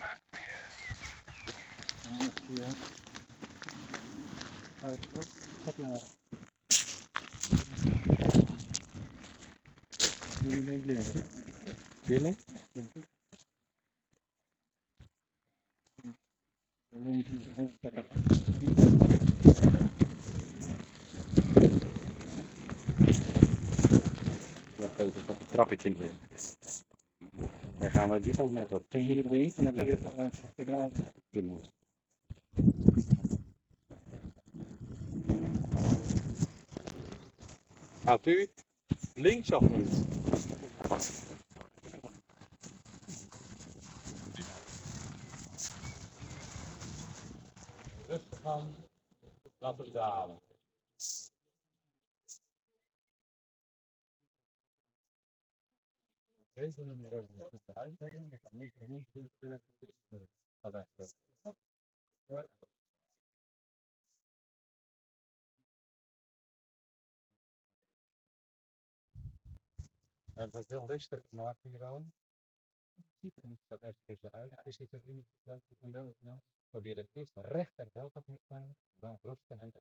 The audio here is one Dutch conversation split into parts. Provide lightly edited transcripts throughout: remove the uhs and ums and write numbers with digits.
Really? Dat trappetje in. Dan gaan we dit ook met wat tegen de en dan weer. Gaat u links of niet? Rustig aan, laten we dalen. Deze nummer even uitleggen, ik kan niet het is heel rustig gemaakt hier aan. Dat even uit. Hij zit er in het probeer het eerst recht en helft te maken. Dan rustig en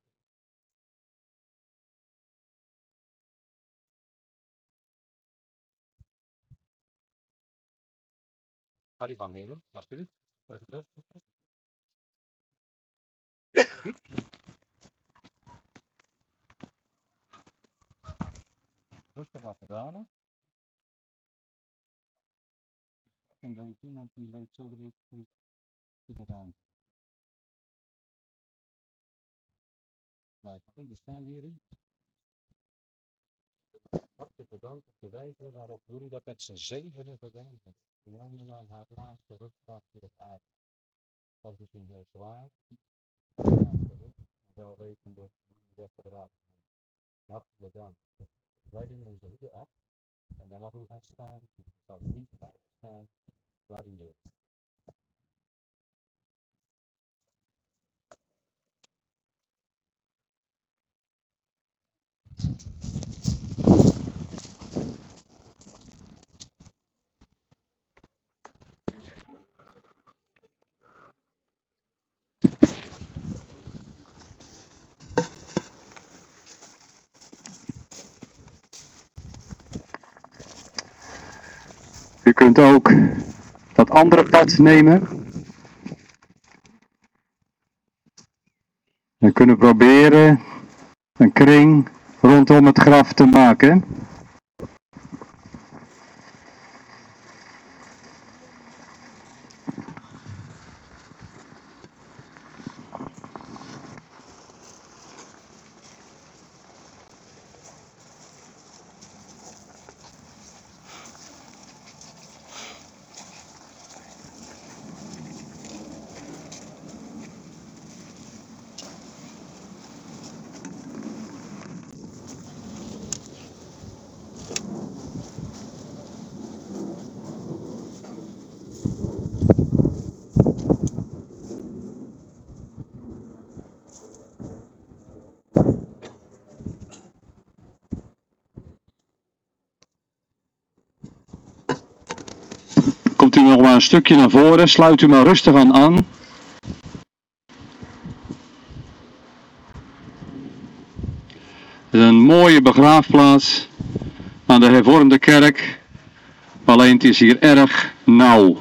ga die van nemen, alsjeblieft. Rustig laten dalen. En dan iemand die weet zo direct hoe het aan. Maar we staan hierin. Hartelijk bedankt voor de wijze waarop jullie dat met z'n zevenen gedaan hebben. De jongen aan haar laatste rugvraag voor het aard. Dat is misschien heel zwaar. Wel weten dat de raad. Hartelijk bedankt. Wij doen onze hoeden af. En dan mag u gaan staan. U zal niet blijven staan waar u ligt. U kunt ook dat andere pad nemen. We kunnen proberen een kring rondom het graf te maken. Komt u nog maar een stukje naar voren, sluit u maar rustig aan. Het is een mooie begraafplaats aan de hervormde kerk, alleen het is hier erg nauw.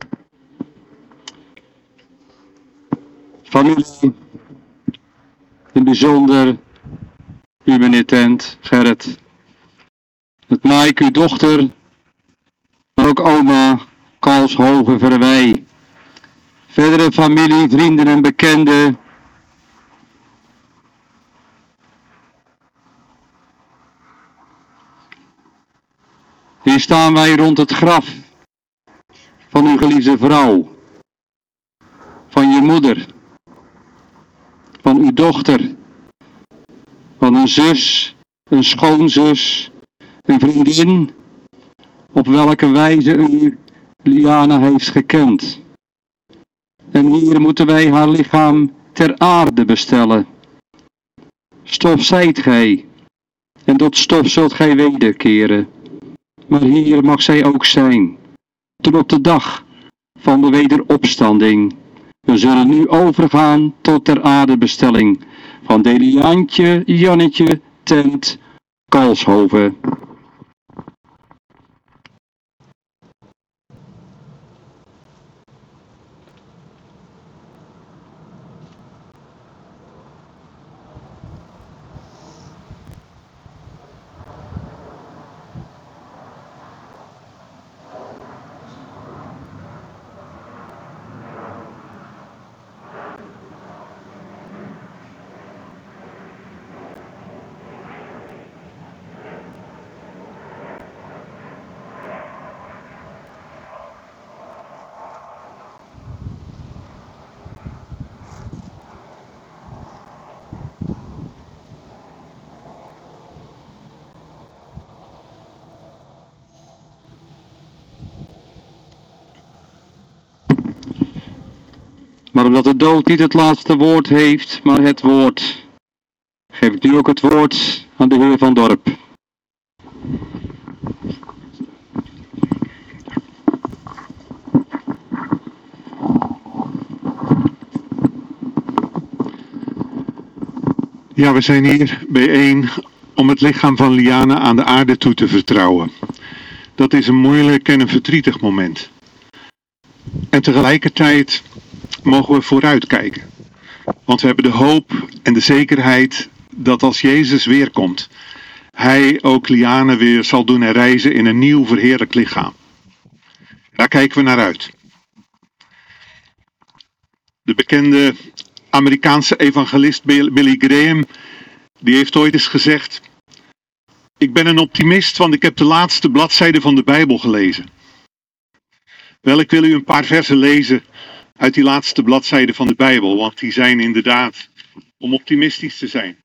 Familie, In bijzonder u, meneer Tent, Gerrit. Het Maaike, uw dochter, maar ook oma Kalshoven Verwij. Verdere familie, vrienden en bekenden. Hier staan wij rond het graf van uw geliefde vrouw, van je moeder, van uw dochter, van een zus, een schoonzus, een vriendin, op welke wijze u Liana heeft gekend. En hier moeten wij haar lichaam ter aarde bestellen. Stof zijt gij, en tot stof zult gij wederkeren. Maar hier mag zij ook zijn, tot op de dag van de wederopstanding. We zullen nu overgaan tot ter aardebestelling van Deliantje, Jannetje, Tent, Kalshoven. Maar omdat de dood niet het laatste woord heeft, maar het woord, geef ik nu ook het woord aan de heer Van Dorp. Ja, we zijn hier bijeen om het lichaam van Liana aan de aarde toe te vertrouwen. Dat is een moeilijk en een verdrietig moment. En tegelijkertijd mogen we vooruitkijken. Want we hebben de hoop en de zekerheid dat als Jezus weerkomt, hij ook Liana weer zal doen herrijzen in een nieuw verheerlijk lichaam. Daar kijken we naar uit. De bekende Amerikaanse evangelist Billy Graham, die heeft ooit eens gezegd: ik ben een optimist, want ik heb de laatste bladzijde van de Bijbel gelezen. Wel, ik wil u een paar versen lezen uit die laatste bladzijde van de Bijbel, want die zijn inderdaad om optimistisch te zijn.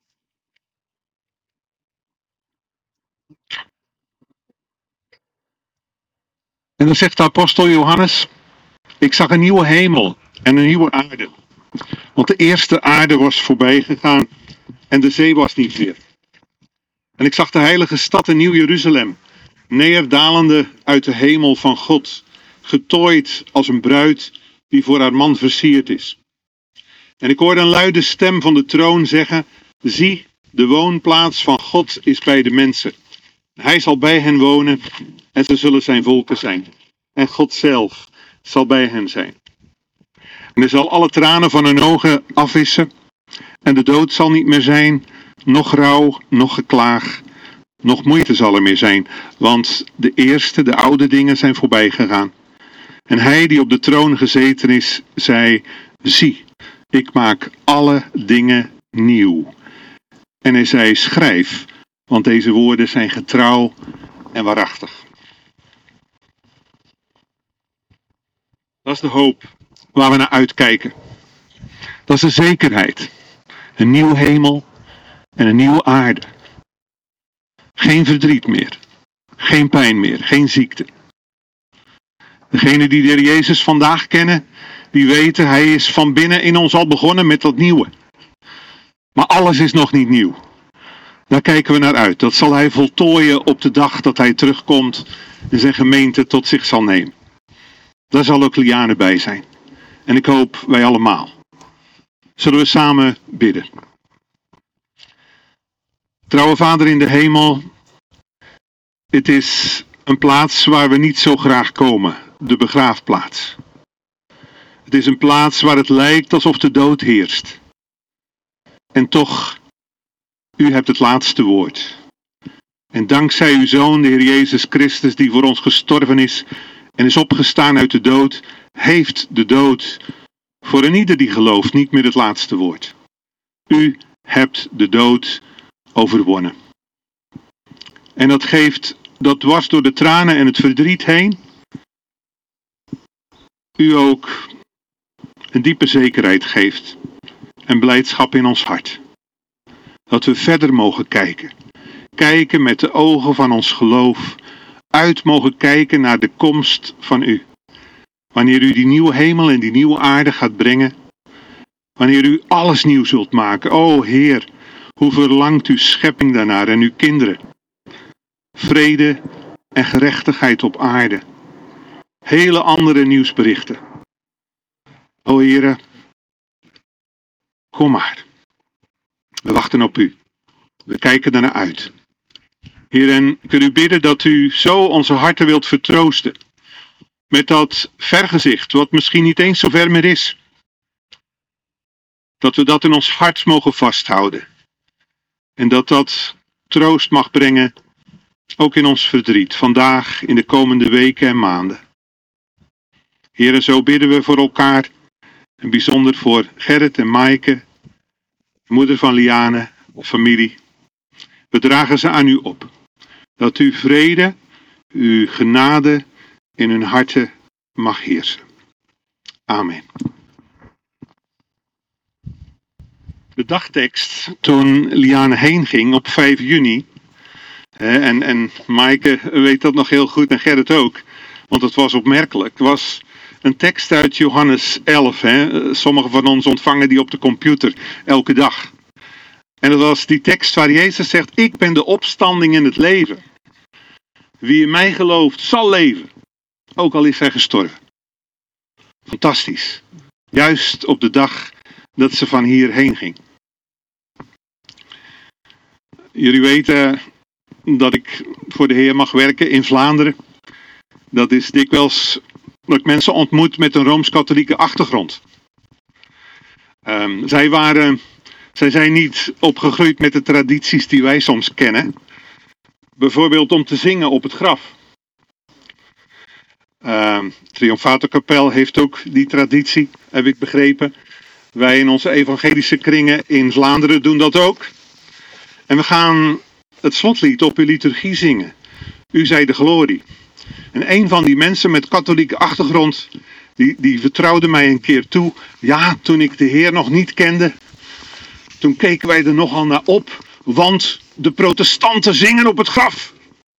En dan zegt de apostel Johannes: ik zag een nieuwe hemel en een nieuwe aarde. Want de eerste aarde was voorbij gegaan en de zee was niet meer. En ik zag de heilige stad, een nieuw Jeruzalem, neerdalende uit de hemel van God, getooid als een bruid die voor haar man versierd is. En ik hoorde een luide stem van de troon zeggen: zie, de woonplaats van God is bij de mensen. Hij zal bij hen wonen en ze zullen zijn volken zijn. En God zelf zal bij hen zijn. En hij zal alle tranen van hun ogen afwissen. En de dood zal niet meer zijn, noch rouw, noch geklaag, noch moeite zal er meer zijn. Want de oude dingen zijn voorbij gegaan. En hij die op de troon gezeten is, zei: zie, ik maak alle dingen nieuw. En hij zei: schrijf, want deze woorden zijn getrouw en waarachtig. Dat is de hoop waar we naar uitkijken. Dat is de zekerheid. Een nieuwe hemel en een nieuwe aarde. Geen verdriet meer. Geen pijn meer. Geen ziekte. Degenen die de Heer Jezus vandaag kennen, die weten, hij is van binnen in ons al begonnen met dat nieuwe. Maar alles is nog niet nieuw. Daar kijken we naar uit. Dat zal hij voltooien op de dag dat hij terugkomt en zijn gemeente tot zich zal nemen. Daar zal ook Liane bij zijn. En ik hoop wij allemaal. Zullen we samen bidden. Trouwe Vader in de hemel, het is een plaats waar we niet zo graag komen, de begraafplaats. Het is een plaats waar het lijkt alsof de dood heerst. En toch, u hebt het laatste woord. En dankzij uw Zoon, de Heer Jezus Christus, die voor ons gestorven is en is opgestaan uit de dood, heeft de dood voor een ieder die gelooft niet meer het laatste woord. U hebt de dood overwonnen. En dat dwars door de tranen en het verdriet heen, u ook een diepe zekerheid geeft en blijdschap in ons hart. Dat we verder mogen kijken. Kijken met de ogen van ons geloof. Uit mogen kijken naar de komst van u. Wanneer u die nieuwe hemel en die nieuwe aarde gaat brengen. Wanneer u alles nieuw zult maken. O Heer, hoe verlangt uw schepping daarnaar en uw kinderen. Vrede en gerechtigheid op aarde. Hele andere nieuwsberichten. O Heere, kom maar. We wachten op u. We kijken ernaar uit. Heer, en ik wil u bidden dat u zo onze harten wilt vertroosten. Met dat vergezicht, wat misschien niet eens zo ver meer is. Dat we dat in ons hart mogen vasthouden. En dat troost mag brengen, ook in ons verdriet, vandaag, in de komende weken en maanden. Heer, en zo bidden we voor elkaar, en bijzonder voor Gerrit en Maaike, moeder van Liane, familie. We dragen ze aan u op. Dat uw vrede, uw genade in hun harten mag heersen. Amen. De dagtekst toen Liane heen ging op 5 juni. En Maaike weet dat nog heel goed en Gerrit ook. Want het was opmerkelijk. Was een tekst uit Johannes 11. Sommigen van ons ontvangen die op de computer elke dag. En dat was die tekst waar Jezus zegt: ik ben de opstanding en het leven. Wie in mij gelooft zal leven. Ook al is hij gestorven. Fantastisch. Juist op de dag dat ze van hier heen ging. Jullie weten dat ik voor de Heer mag werken in Vlaanderen. Dat is dikwijls dat ik mensen ontmoet met een Rooms-Katholieke achtergrond. Zij zijn niet opgegroeid met de tradities die wij soms kennen. Bijvoorbeeld om te zingen op het graf. Triomfatorkapel heeft ook die traditie, heb ik begrepen. Wij in onze evangelische kringen in Vlaanderen doen dat ook. En we gaan het slotlied op uw liturgie zingen. U zij de glorie. En een van die mensen met katholieke achtergrond, die vertrouwde mij een keer toe. Ja, toen ik de Heer nog niet kende, toen keken wij er nogal naar op, want de protestanten zingen op het graf.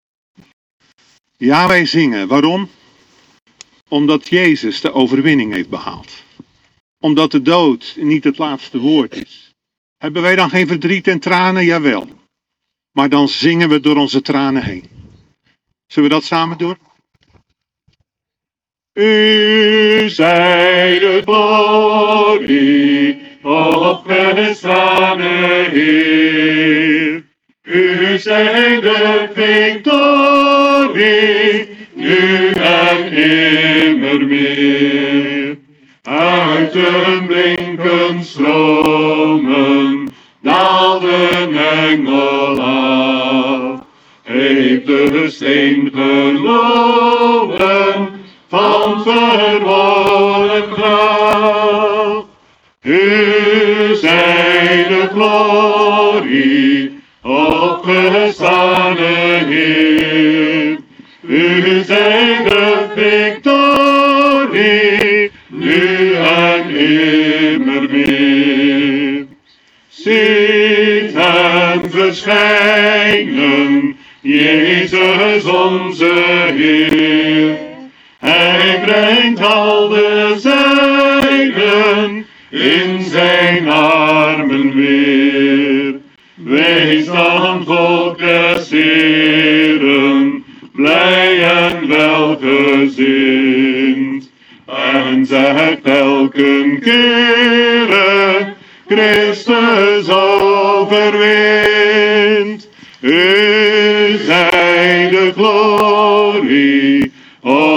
Ja, wij zingen. Waarom? Omdat Jezus de overwinning heeft behaald. Omdat de dood niet het laatste woord is. Hebben wij dan geen verdriet en tranen? Jawel. Maar dan zingen we door onze tranen heen. Zullen we dat samen doen? U zij de glorie, opgestane Heer. U zij de victorie, nu en immer meer. Uit de blinken stromen daalde een engel af. Heeft de steen verloren van verworren graf. U zij de glorie, opgestane Heer. U zij de victorie, nu en immer meer. Ziet hem verschijnen, Jezus onze Heer. Hij brengt al de zijnen in zijn armen weer. Wees dan volk des Heeren, blij en welgezind. En zegt elke kere, Christus overwint. U zij de glorie,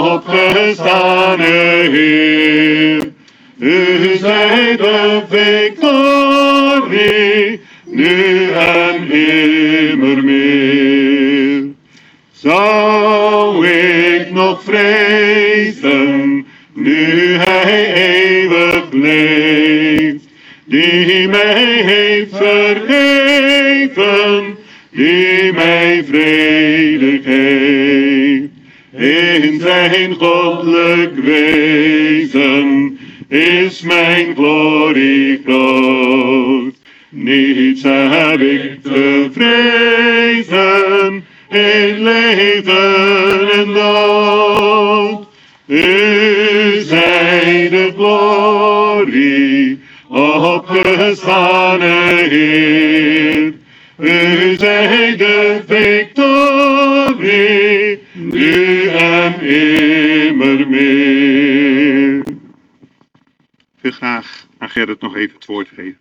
opgestane Heer. U zij de victorie. victorie, nu en immer meer. Zou ik nog vrezen, nu hij eeuwig leeft, die mij heeft vergeven, die mij vrede geeft. In zijn goddelijk wezen is mijn glorie groot. Niets heb ik te vrezen in leven en dood. U zij de glorie, opgestane Heer. U zij de victorie, nu en immer meer. Ik wil graag aan Gerrit nog even het woord geven.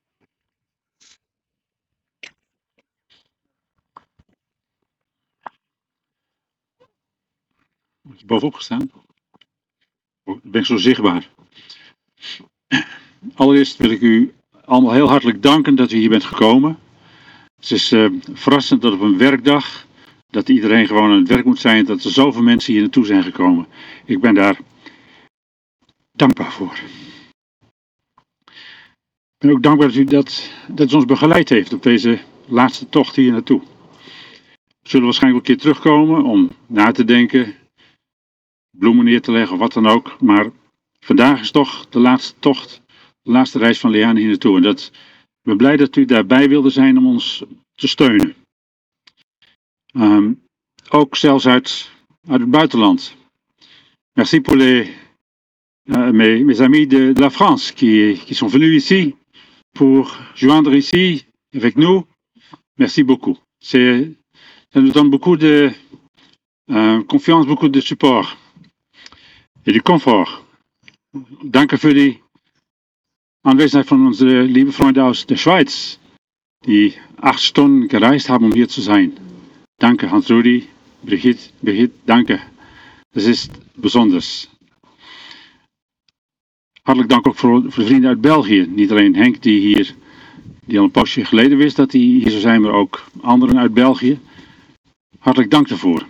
Is je bovenop gestaan? Oh, ik ben zo zichtbaar. Allereerst wil ik u allemaal heel hartelijk danken dat u hier bent gekomen. Het is verrassend dat op een werkdag, dat iedereen gewoon aan het werk moet zijn, dat er zoveel mensen hier naartoe zijn gekomen. Ik ben daar dankbaar voor. Ik ben ook dankbaar dat u dat u ons begeleid heeft op deze laatste tocht hier naartoe. We zullen waarschijnlijk een keer terugkomen om na te denken, bloemen neer te leggen of wat dan ook. Maar vandaag is toch de laatste tocht, de laatste reis van Liane hier naartoe. En ik ben blij dat u daarbij wilde zijn om ons te steunen. Ook zelfs uit het buitenland. Merci pour mes amis de la France qui sont venus ici pour joindre ici avec nous. Merci beaucoup. Ça nous donne beaucoup de confiance, beaucoup de support et du comfort. Danke für die Anwesenheit von unseren lieben Freunden aus der Schweiz, die 8 Stunden gereist haben, um hier zu sein. Danke, Hans-Rudi, Brigitte, danke. Das ist besonders. Hartelijk dank ook voor de vrienden uit België. Niet alleen Henk, die al een poosje geleden wist dat hij hier zou zijn, maar ook anderen uit België. Hartelijk dank daarvoor.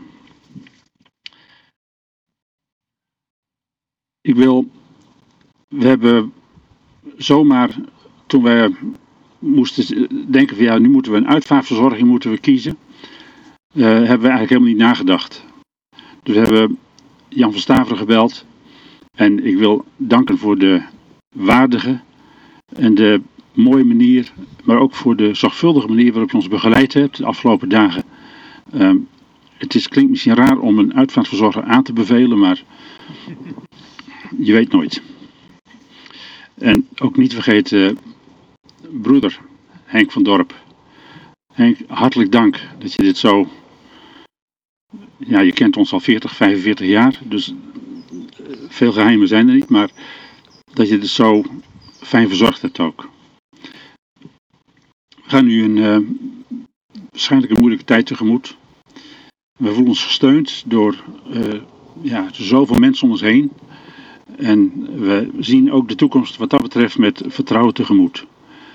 We hebben zomaar, toen wij moesten denken van ja, nu moeten we een uitvaartverzorging kiezen, hebben we eigenlijk helemaal niet nagedacht. Dus we hebben Jan van Staveren gebeld en ik wil danken voor de waardige en de mooie manier, maar ook voor de zorgvuldige manier waarop je ons begeleid hebt de afgelopen dagen. Klinkt misschien raar om een uitvaartverzorger aan te bevelen, maar je weet nooit. En ook niet vergeten broeder Henk van Dorp. Henk, hartelijk dank dat je dit zo... Ja, je kent ons al 40, 45 jaar, dus veel geheimen zijn er niet, maar dat je dit zo fijn verzorgd hebt ook. We gaan nu waarschijnlijk een moeilijke tijd tegemoet. We voelen ons gesteund door zoveel mensen om ons heen. En we zien ook de toekomst wat dat betreft met vertrouwen tegemoet.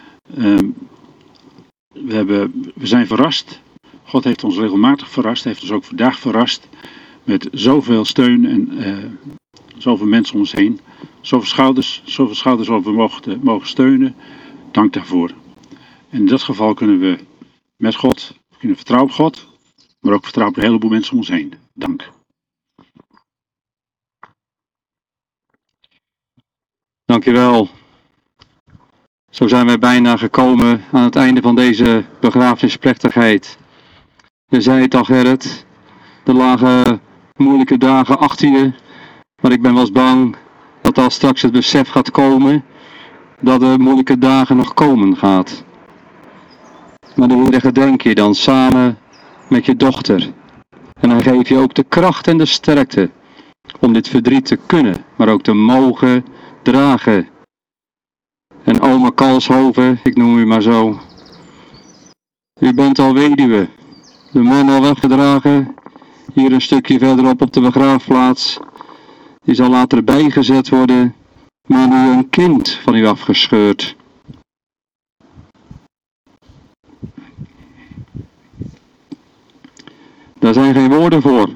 We zijn verrast. God heeft ons regelmatig verrast. Heeft ons ook vandaag verrast. Met zoveel steun en zoveel mensen om ons heen. Zoveel schouders waar we mogen steunen. Dank daarvoor. En in dat geval kunnen we met God, we kunnen vertrouwen op God. Maar ook vertrouwen op een heleboel mensen om ons heen. Dank. Dankjewel. Zo zijn wij bijna gekomen aan het einde van deze begrafenisplechtigheid. Je zei het al, Gerrit, er lagen moeilijke dagen achter je, maar ik ben wel eens bang dat als straks het besef gaat komen, dat de moeilijke dagen nog komen gaat. Maar de Heer gedenk je dan samen met je dochter. En hij geeft je ook de kracht en de sterkte om dit verdriet te kunnen, maar ook te mogen dragen. En oma Kalshoven, ik noem u maar zo. U bent al weduwe, de man al weggedragen, hier een stukje verderop op de begraafplaats. Die zal later bijgezet worden, maar nu een kind van u afgescheurd. Daar zijn geen woorden voor.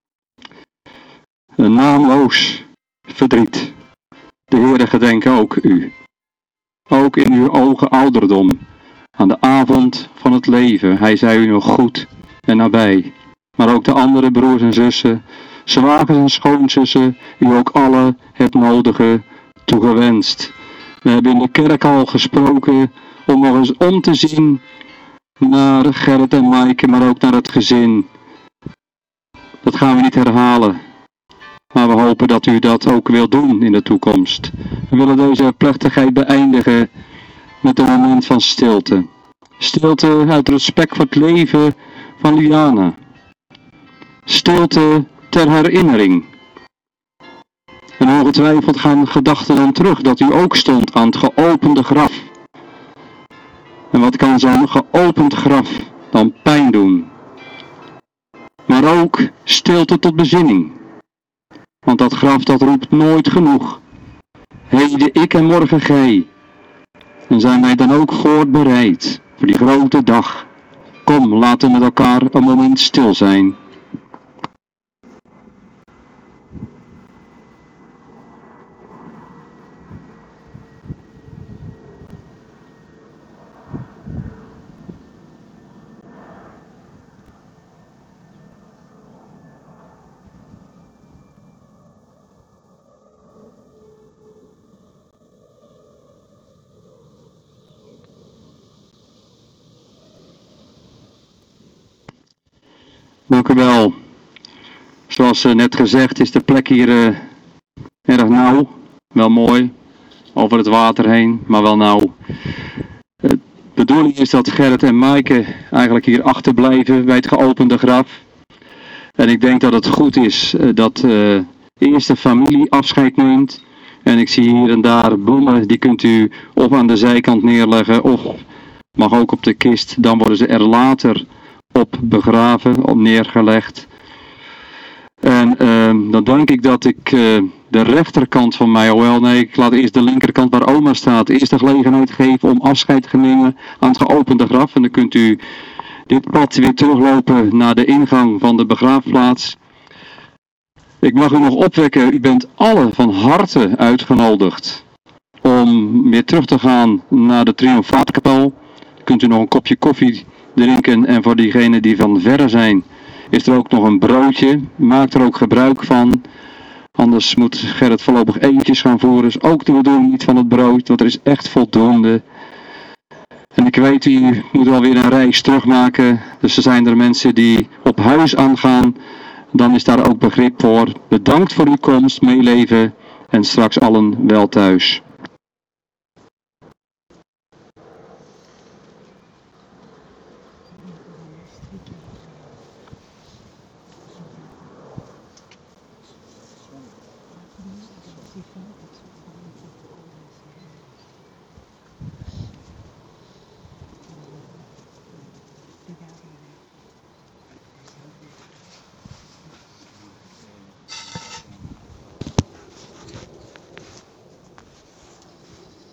Een naamloos verdriet. De Heere gedenke ook u. Ook in uw ogen ouderdom. Aan de avond van het leven. Hij zei u nog goed en nabij. Maar ook de andere broers en zussen, zwagers en schoonzussen, u ook alle het nodige toegewenst. We hebben in de kerk al gesproken om nog eens om te zien naar Gerrit en Maaike, maar ook naar het gezin. Dat gaan we niet herhalen. Maar we hopen dat u dat ook wilt doen in de toekomst. We willen deze plechtigheid beëindigen met een moment van stilte. Stilte uit respect voor het leven van Liana. Stilte ter herinnering. En ongetwijfeld gaan gedachten dan terug dat u ook stond aan het geopende graf. En wat kan zo'n geopend graf dan pijn doen? Maar ook stilte tot bezinning. Want dat graf dat roept nooit genoeg. Heden ik en morgen gij. En zijn wij dan ook voorbereid voor die grote dag. Kom, laten we met elkaar een moment stil zijn. Dank u wel. Zoals net gezegd is de plek hier erg nauw. Wel mooi. Over het water heen, maar wel nauw. De bedoeling is dat Gerrit en Maaike eigenlijk hier achterblijven bij het geopende graf. En ik denk dat het goed is dat eerst de familie afscheid neemt. En ik zie hier en daar bloemen, die kunt u of aan de zijkant neerleggen of mag ook op de kist. Dan worden ze er later op begraven, op neergelegd. En dan denk ik dat ik de rechterkant van mij, ik laat eerst de linkerkant waar oma staat, eerst de gelegenheid geven om afscheid te nemen aan het geopende graf. En dan kunt u dit pad weer teruglopen naar de ingang van de begraafplaats. Ik mag u nog opwekken, u bent allen van harte uitgenodigd om weer terug te gaan naar de Triomfaatkapel. Dan kunt u nog een kopje koffie drinken en voor diegenen die van verre zijn is er ook nog een broodje. Maak er ook gebruik van. Anders moet Gerrit voorlopig eventjes gaan voeren. Dus ook de bedoeling niet van het brood, want er is echt voldoende. En ik weet, u moet alweer een reis terugmaken. Dus er zijn er mensen die op huis aangaan. Dan is daar ook begrip voor. Bedankt voor uw komst, meeleven en straks allen wel thuis.